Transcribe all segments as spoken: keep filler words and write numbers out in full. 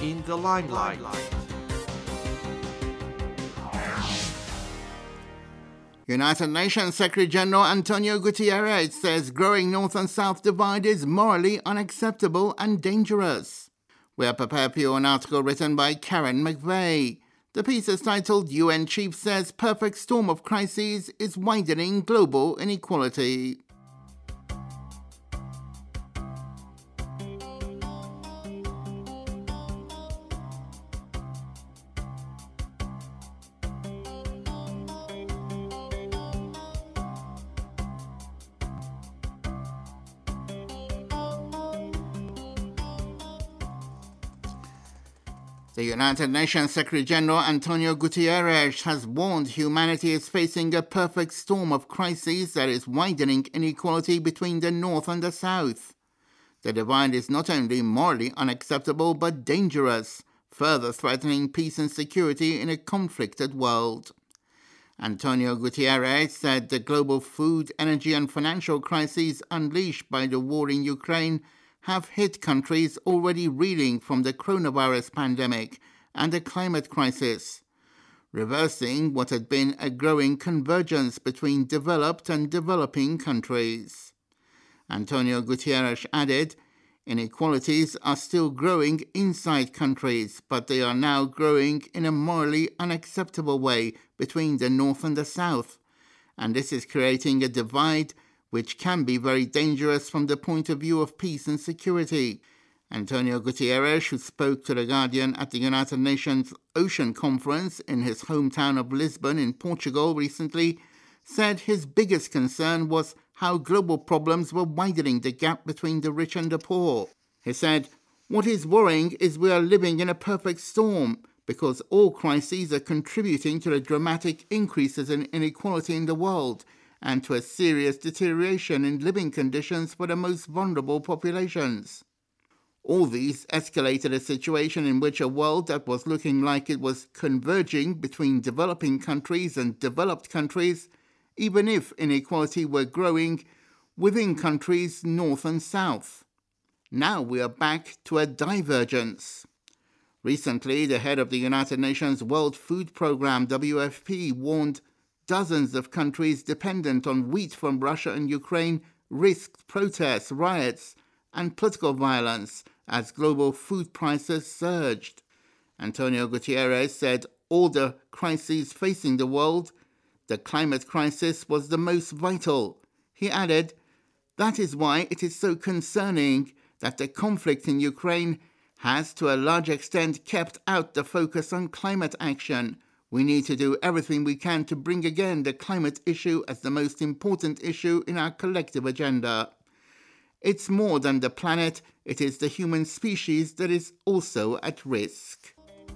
in the limelight. United Nations Secretary-General Antonio Guterres says growing North and South divide is morally unacceptable and dangerous. We are prepared for you an article written by Karen McVeigh. The piece is titled U N Chief Says Perfect Storm of Crises is Widening Global Inequality. The United Nations Secretary-General Antonio Guterres has warned humanity is facing a perfect storm of crises that is widening inequality between the North and the South. The divide is not only morally unacceptable but dangerous, further threatening peace and security in a conflicted world. Antonio Guterres said the global food, energy and financial crises unleashed by the war in Ukraine have hit countries already reeling from the coronavirus pandemic and the climate crisis, reversing what had been a growing convergence between developed and developing countries. Antonio Guterres added, inequalities are still growing inside countries, but they are now growing in a morally unacceptable way between the North and the South, and this is creating a divide which can be very dangerous from the point of view of peace and security. Antonio Guterres, who spoke to The Guardian at the United Nations Ocean Conference in his hometown of Lisbon in Portugal recently, said his biggest concern was how global problems were widening the gap between the rich and the poor. He said, "What is worrying is we are living in a perfect storm because all crises are contributing to the dramatic increases in inequality in the world and to a serious deterioration in living conditions for the most vulnerable populations. All these escalated a situation in which a world that was looking like it was converging between developing countries and developed countries, even if inequality were growing within countries north and south. Now we are back to a divergence." Recently, the head of the United Nations World Food Programme, W F P, warned dozens of countries dependent on wheat from Russia and Ukraine risked protests, riots, and political violence as global food prices surged. Antonio Guterres said all the crises facing the world, the climate crisis was the most vital. He added, "That is why it is so concerning that the conflict in Ukraine has to a large extent kept out the focus on climate action. We need to do everything we can to bring again the climate issue as the most important issue in our collective agenda. It's more than the planet, it is the human species that is also at risk."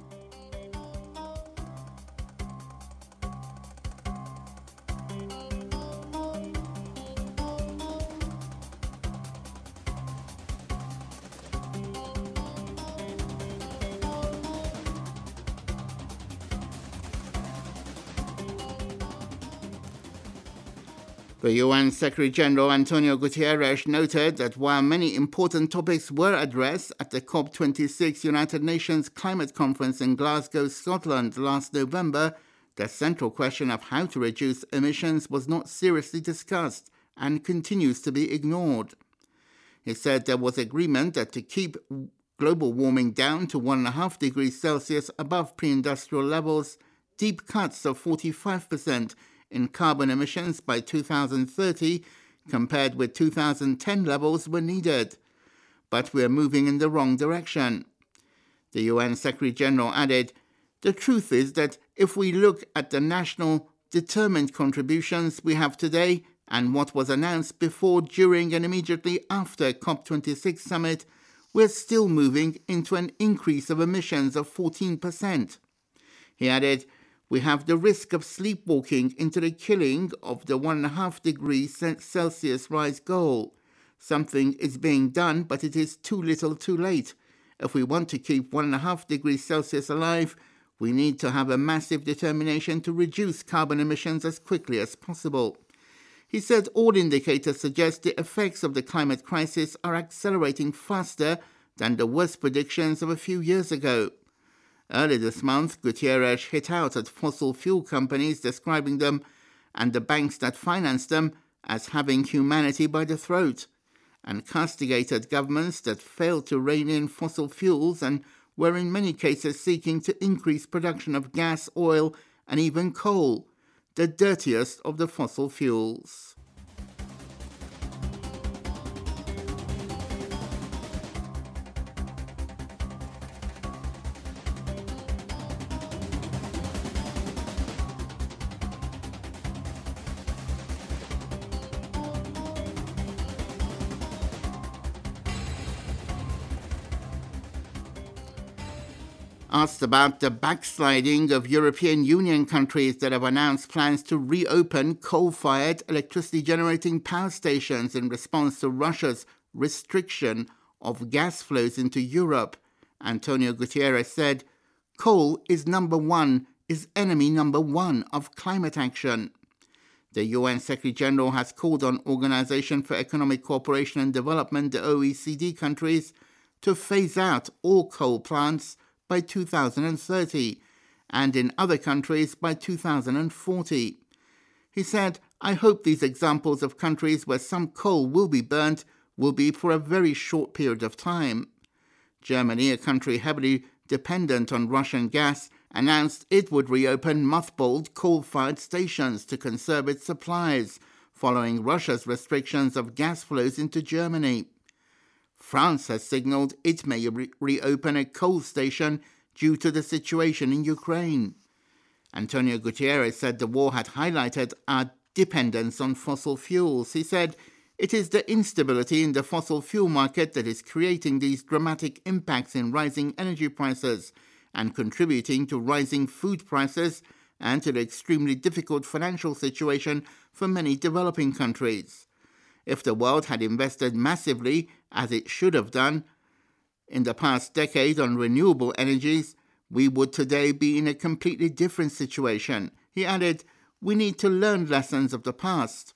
The U N Secretary-General Antonio Guterres noted that while many important topics were addressed at the COP twenty-six United Nations Climate Conference in Glasgow, Scotland last November, the central question of how to reduce emissions was not seriously discussed and continues to be ignored. He said there was agreement that to keep global warming down to one point five degrees Celsius above pre-industrial levels, deep cuts of forty-five percent in carbon emissions by two thousand thirty compared with two thousand ten levels were needed. But we are moving in the wrong direction. The U N Secretary-General added, "The truth is that if we look at the national determined contributions we have today and what was announced before, during and immediately after COP twenty-six summit, we're still moving into an increase of emissions of fourteen percent. He added, "We have the risk of sleepwalking into the killing of the one point five degrees Celsius rise goal. Something is being done, but it is too little too late. If we want to keep one point five degrees Celsius alive, we need to have a massive determination to reduce carbon emissions as quickly as possible." He said all indicators suggest the effects of the climate crisis are accelerating faster than the worst predictions of a few years ago. Early this month, Gutierrez hit out at fossil fuel companies, describing them and the banks that finance them as having humanity by the throat, and castigated governments that failed to rein in fossil fuels and were in many cases seeking to increase production of gas, oil, and even coal, the dirtiest of the fossil fuels. Asked about the backsliding of European Union countries that have announced plans to reopen coal-fired electricity-generating power stations in response to Russia's restriction of gas flows into Europe, Antonio Gutierrez said, "Coal is number one, is enemy number one of climate action." The U N Secretary-General has called on Organization for Economic Cooperation and Development, the O E C D countries, to phase out all coal plants by two thousand thirty, and in other countries by two thousand forty. He said, "I hope these examples of countries where some coal will be burnt will be for a very short period of time." Germany, a country heavily dependent on Russian gas, announced it would reopen mothballed coal-fired stations to conserve its supplies, following Russia's restrictions of gas flows into Germany. France has signaled it may re- reopen a coal station due to the situation in Ukraine. Antonio Gutierrez said the war had highlighted our dependence on fossil fuels. He said, "It is the instability in the fossil fuel market that is creating these dramatic impacts in rising energy prices and contributing to rising food prices and to the extremely difficult financial situation for many developing countries. If the world had invested massively, as it should have done, in the past decade on renewable energies, we would today be in a completely different situation." He added, "We need to learn lessons of the past."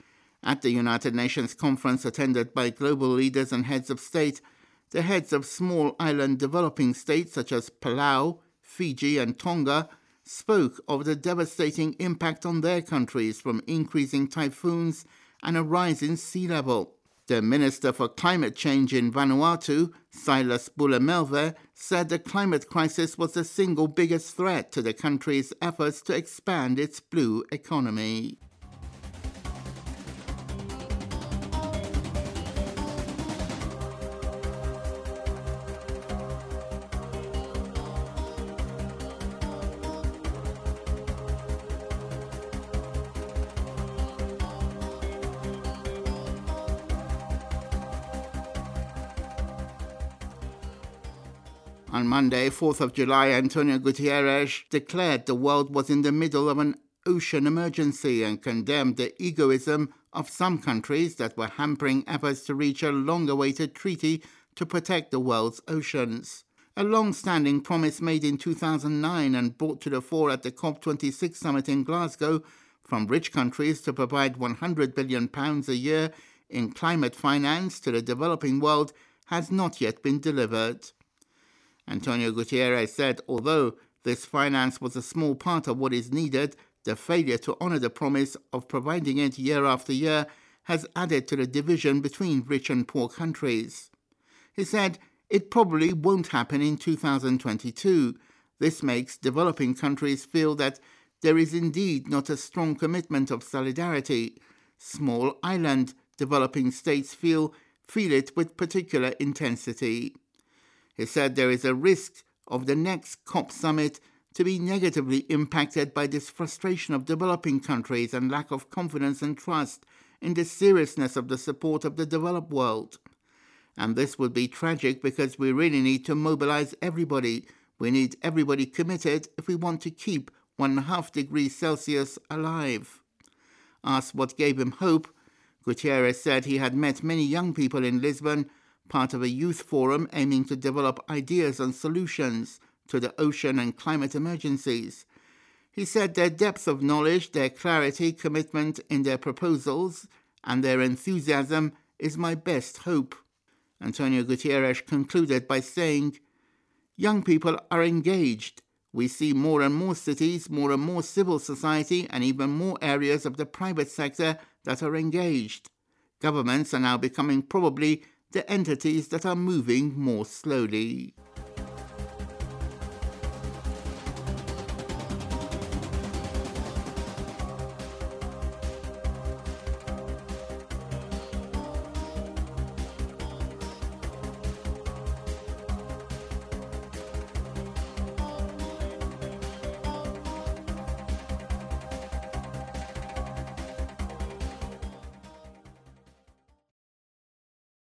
At the United Nations conference attended by global leaders and heads of state, the heads of small island developing states such as Palau, Fiji, and Tonga spoke of the devastating impact on their countries from increasing typhoons and a rise in sea level. The Minister for Climate Change in Vanuatu, Silas Bulamelve, said the climate crisis was the single biggest threat to the country's efforts to expand its blue economy. On Monday, fourth of July, Antonio Gutierrez declared the world was in the middle of an ocean emergency and condemned the egoism of some countries that were hampering efforts to reach a long-awaited treaty to protect the world's oceans. A long-standing promise made in two thousand nine and brought to the fore at the COP twenty-six summit in Glasgow from rich countries to provide one hundred billion pounds a year in climate finance to the developing world has not yet been delivered. Antonio Gutierrez said although this finance was a small part of what is needed, the failure to honor the promise of providing it year after year has added to the division between rich and poor countries. He said it probably won't happen in two thousand twenty-two. This makes developing countries feel that there is indeed not a strong commitment of solidarity. Small island developing states feel, feel it with particular intensity. He said there is a risk of the next COP summit to be negatively impacted by this frustration of developing countries and lack of confidence and trust in the seriousness of the support of the developed world. And this would be tragic because we really need to mobilize everybody. We need everybody committed if we want to keep one and a half degrees Celsius alive. Asked what gave him hope, Gutierrez said he had met many young people in Lisbon, part of a youth forum aiming to develop ideas and solutions to the ocean and climate emergencies. He said their depth of knowledge, their clarity, commitment in their proposals, and their enthusiasm is my best hope. Antonio Guterres concluded by saying, "Young people are engaged. We see more and more cities, more and more civil society, and even more areas of the private sector that are engaged. Governments are now becoming probably the entities that are moving more slowly."